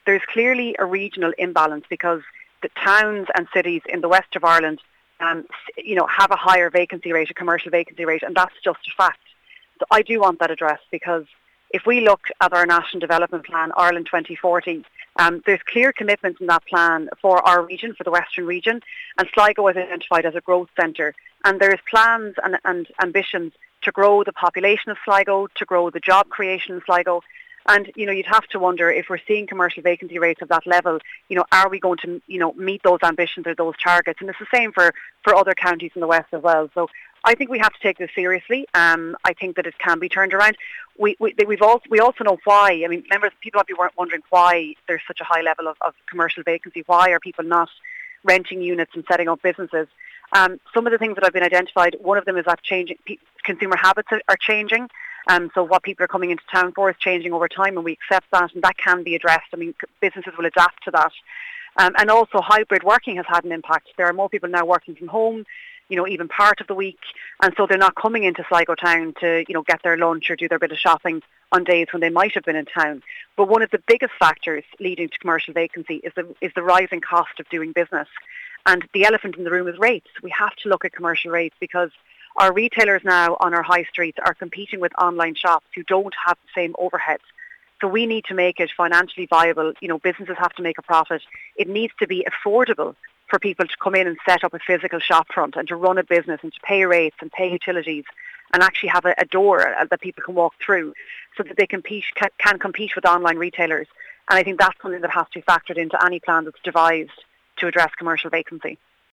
there's clearly a regional imbalance because the towns and cities in the west of Ireland have a higher vacancy rate, a commercial vacancy rate, and that's just a fact. So I do want that addressed because if we look at our National Development Plan, Ireland 2040, there's clear commitments in that plan for our region, for the Western region, and Sligo is identified as a growth centre. And there's plans and ambitions to grow the population of Sligo, to grow the job creation in Sligo. And, you'd have to wonder if we're seeing commercial vacancy rates of that level, are we going to, meet those ambitions or those targets? And it's the same for other counties in the West as well. So I think we have to take this seriously. I think that it can be turned around. We also know why. I mean, members, people might be wondering why there's such a high level of commercial vacancy. Why are people not renting units and setting up businesses? Some of the things that have been identified, one of them is that consumer habits are changing. So what people are coming into town for is changing over time, and we accept that, and that can be addressed. I mean, businesses will adapt to that. And also hybrid working has had an impact. There are more people now working from home, even part of the week, and so they're not coming into Sligo town to, get their lunch or do their bit of shopping on days when they might have been in town. But one of the biggest factors leading to commercial vacancy is the rising cost of doing business. And the elephant in the room is rates. We have to look at commercial rates because our retailers now on our high streets are competing with online shops who don't have the same overheads. So we need to make it financially viable. Businesses have to make a profit. It needs to be affordable for people to come in and set up a physical shop front and to run a business and to pay rates and pay utilities and actually have a door that people can walk through so that they can compete with online retailers. And I think that's something that has to be factored into any plan that's devised to address commercial vacancy.